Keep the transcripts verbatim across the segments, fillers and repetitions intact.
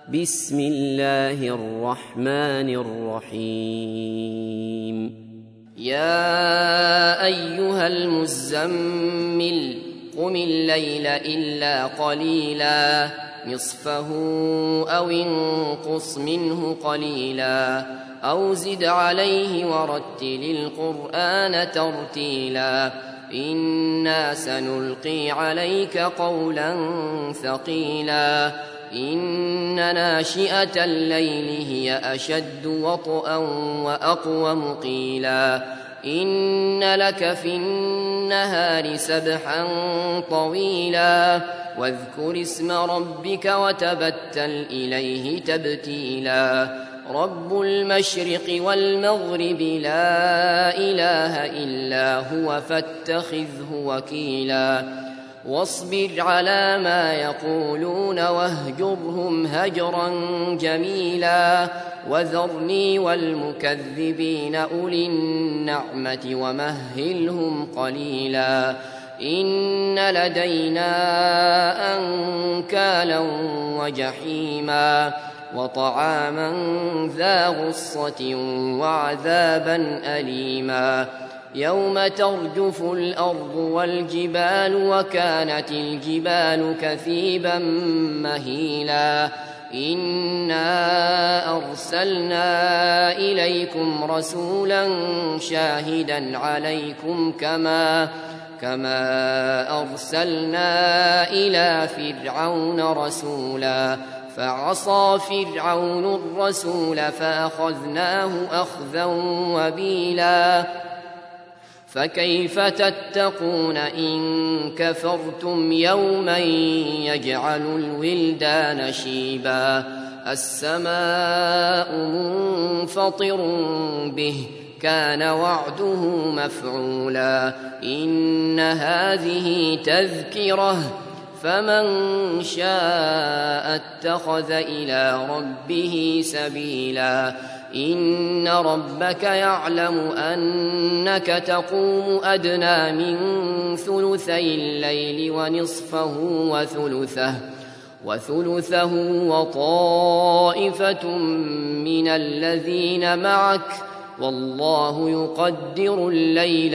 بسم الله الرحمن الرحيم يا أيها المزمل قم الليل إلا قليلا نصفه أو انقص منه قليلا أو زد عليه ورتل القرآن ترتيلا إنا سنلقي عليك قولا ثقيلا إن ناشئة الليل هي أشد وطئا وأقوم قيلا إن لك في النهار سبحا طويلا واذكر اسم ربك وتبتل إليه تبتيلا رب المشرق والمغرب لا إله إلا هو فاتخذه وكيلا واصبر على ما يقولون واهجرهم هجرا جميلا وذرني والمكذبين أولي النعمة ومهلهم قليلا إن لدينا أنكالا وجحيما وطعاما ذا غصة وعذابا أليما يوم ترجف الأرض والجبال وكانت الجبال كثيبا مهيلا إنا أرسلنا إليكم رسولا شاهدا عليكم كما كما أرسلنا إلى فرعون رسولا فعصى فرعون الرسول فأخذناه أخذا وبيلا فكيف تتقون إن كفرتم يوما يجعل الولدان شيبا السماء منفطر به كان وعده مفعولا إن هذه تذكرة فمن شاء اتخذ إلى ربه سبيلا إن ربك يعلم أنك تقوم أدنى من ثلثي الليل ونصفه وثلثه وثلثه وطائفة من الذين معك والله يقدر الليل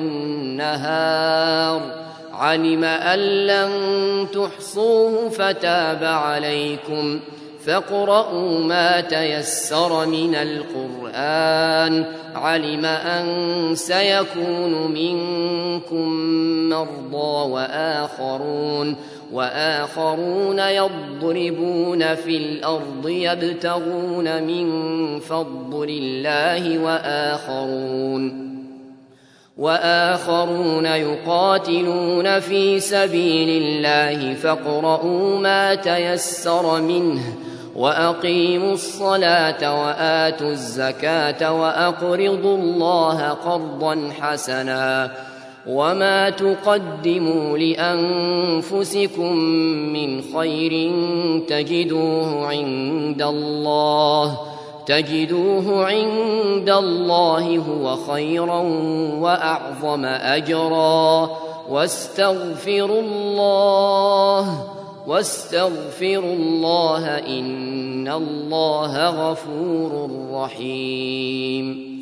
والنهار علم أن لن تحصوه فتاب عليكم فاقرؤوا ما تيسر من القرآن علم أن سيكون منكم مرضى وآخرون وآخرون يضربون في الأرض يبتغون من فضل الله وآخرون وآخرون يقاتلون في سبيل الله فاقرؤوا ما تيسر منه وأقيموا الصلاة وآتوا الزكاة وأقرضوا الله قرضا حسنا وما تقدموا لأنفسكم من خير تجدوه عند الله تجدوه عند الله هو خيرا وأعظم أجرا واستغفروا الله واستغفروا الله إن الله غفور رحيم